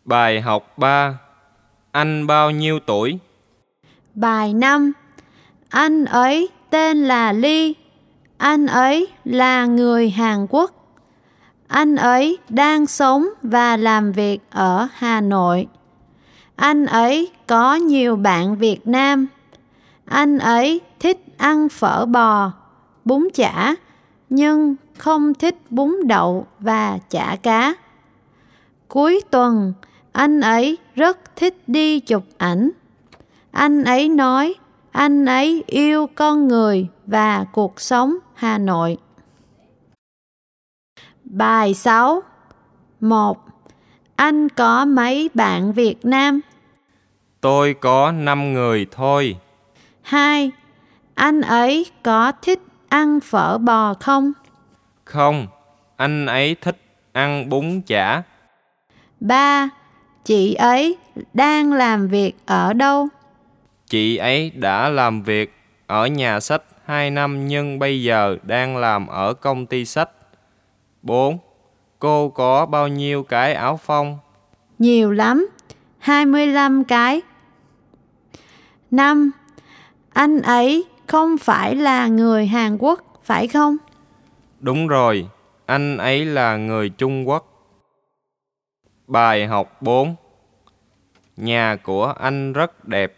Bài học 3. Anh bao nhiêu tuổi? Bài 5. Anh ấy tên là Lee. Anh ấy là người Hàn Quốc. Anh ấy đang sống và làm việc ở Hà Nội. Anh ấy có nhiều bạn Việt Nam. Anh ấy thích ăn phở bò, bún chả, nhưng không thích bún đậu và chả cá. Cuối tuần, anh ấy rất thích đi chụp ảnh. Anh ấy nói anh ấy yêu con người và cuộc sống Hà Nội. Bài 6. 1. Anh có mấy bạn Việt Nam? Tôi có 5 người thôi. 2. Anh ấy có thích ăn phở bò không? Không, anh ấy thích ăn bún chả. 3. Chị ấy đang làm việc ở đâu? Chị ấy đã làm việc ở nhà sách 2 năm nhưng bây giờ đang làm ở công ty sách. 4. Cô có bao nhiêu cái áo phông? Nhiều lắm, 25 cái. 5. Anh ấy không phải là người Hàn Quốc, phải không? Đúng rồi, anh ấy là người Trung Quốc. Bài học 4. Nhà của anh rất đẹp.